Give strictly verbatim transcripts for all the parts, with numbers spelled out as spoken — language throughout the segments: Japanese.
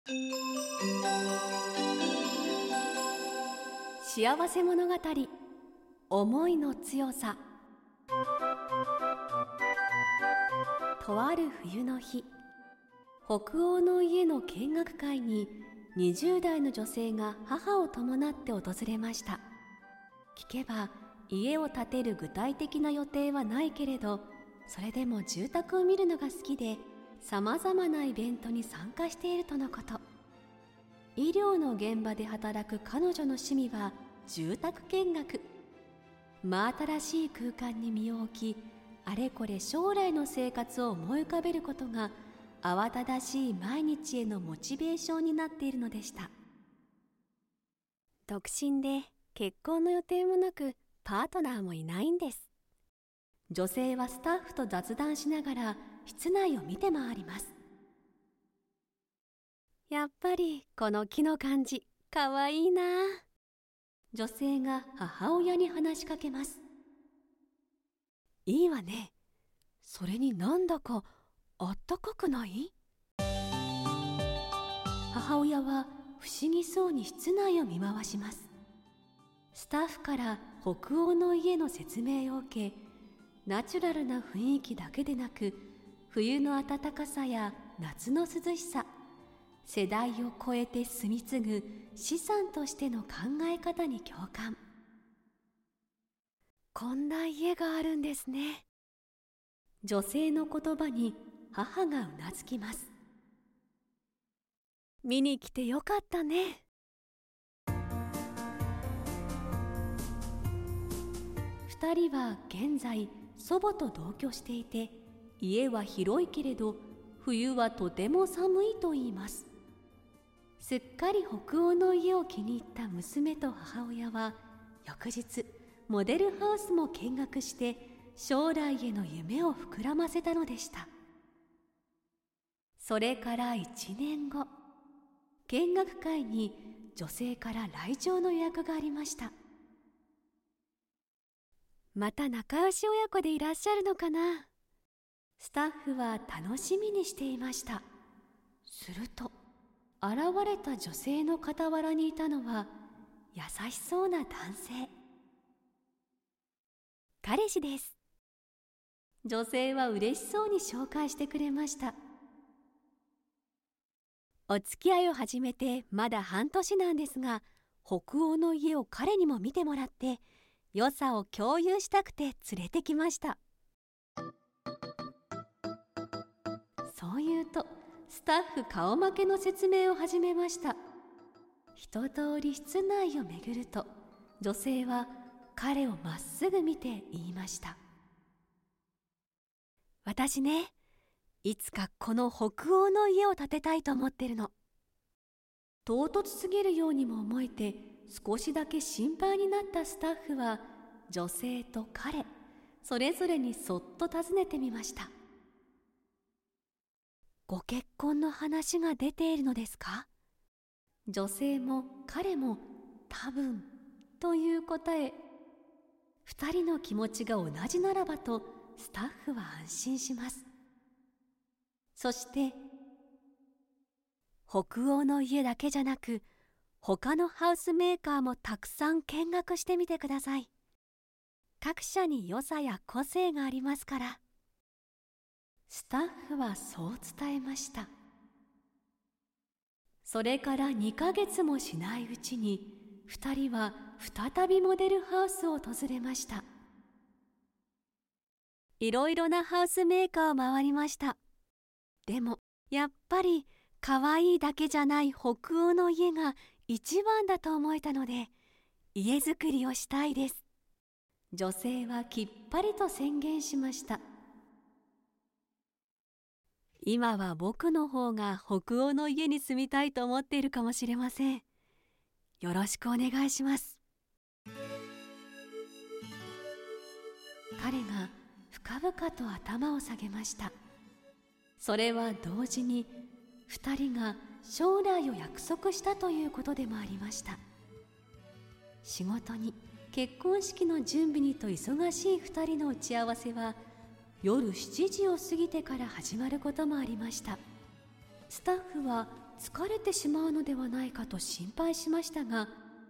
幸せ物語、思いの強さ。とある冬の日、北欧の家の見学会ににじゅう代の女性が母を伴って訪れました。聞けば、家を建てる具体的な予定はないけれど、それでも住宅を見るのが好きで、さまざまなイベントに参加しているとのこと。医療の現場で働く彼女の趣味は住宅見学。真新しい空間に身を置き、あれこれ将来の生活を思い浮かべることが慌ただしい毎日へのモチベーションになっているのでした。独身で結婚の予定もなく、パートナーもいないんです。女性はスタッフと雑談しながら室内を見て回ります。やっぱりこの木の感じかわいいな。女性が母親に話しかけます。いいわね。それになんだかあったかくない？母親は不思議そうに室内を見回します。スタッフから北欧の家の説明を受け、ナチュラルな雰囲気だけでなく、冬の暖かさや夏の涼しさ、世代を超えて住み継ぐ資産としての考え方に共感。こんな家があるんですね。女性の言葉に母がうなずきます。見に来てよかったね。二人は現在祖母と同居していて、家は広いけれど冬はとても寒いと言います。すっかり北欧の家を気に入った娘と母親は、翌日モデルハウスも見学して将来への夢を膨らませたのでした。それからいちねんご、見学会に女性から来場の予約がありました。また仲良し親子でいらっしゃるのかな。スタッフは楽しみにしていました。すると現れた女性の傍らにいたのは優しそうな男性。彼氏です。女性は嬉しそうに紹介してくれました。お付き合いを始めてまだ半年なんですが、北欧の家を彼にも見てもらって、良さを共有したくて連れてきました。そう言うと、スタッフ顔負けの説明を始めました。一通り室内を巡ると、女性は彼をまっすぐ見て言いました。私ね、いつかこの北欧の家を建てたいと思ってるの。唐突すぎるようにも思えて、少しだけ心配になったスタッフは、女性と彼それぞれにそっと尋ねてみました。ご結婚の話が出ているのですか？女性も彼も多分という答え。二人の気持ちが同じならばとスタッフは安心します。そして北欧の家だけじゃなく、他のハウスメーカーもたくさん見学してみてください。各社に良さや個性がありますから。スタッフはそう伝えました。それからにかげつもしないうちに、二人は再びモデルハウスを訪れました。いろいろなハウスメーカーを回りました。でもやっぱり可愛いだけじゃない北欧の家が一番だと思えたので、家づくりをしたいです。女性はきっぱりと宣言しました。今は僕の方が北欧の家に住みたいと思っているかもしれません。よろしくお願いします。彼が深々と頭を下げました。それは同時に二人が将来を約束したということでもありました。仕事に結婚式の準備にと忙しい二人の打ち合わせは夜しちじを過ぎてから始まることもありました。スタッフは疲れてしまうのではないかと心配しましたが、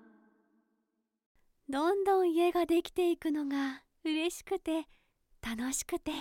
どんどん家ができていくのが嬉しくて楽しくて。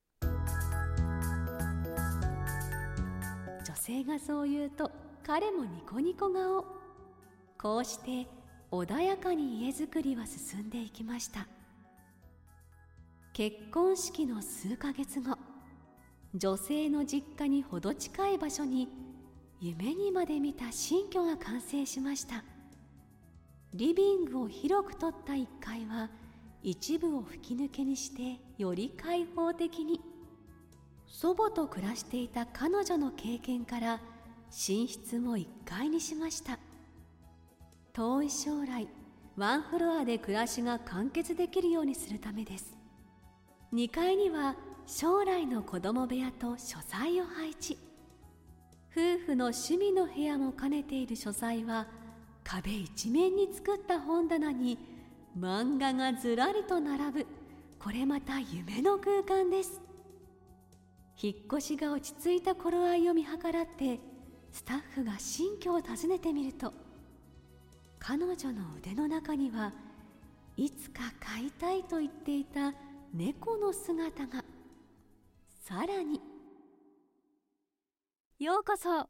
女性がそう言うと彼もニコニコ顔。こうして穏やかに家づくりは進んでいきました。結婚式の数ヶ月後、女性の実家にほど近い場所に夢にまで見た新居が完成しました。リビングを広く取ったいっかいは一部を吹き抜けにしてより開放的に。祖母と暮らしていた彼女の経験から寝室もいっかいにしました。遠い将来ワンフロアで暮らしが完結できるようにするためです。にかいには将来の子供部屋と書斎を配置。夫婦の趣味の部屋も兼ねている書斎は壁一面に作った本棚に漫画がずらりと並ぶ、これまた夢の空間です。引っ越しが落ち着いた頃合いを見計らってスタッフが新居を訪ねてみると、彼女の腕の中にはいつか飼いたいと言っていた猫の姿が。さらに、ようこそ。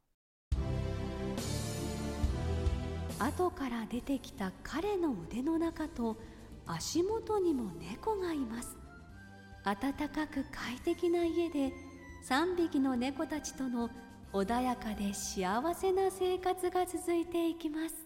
後から出てきた彼の腕の中と足元にも猫がいます。暖かく快適な家でさんびきの猫たちとの穏やかで幸せな生活が続いていきます。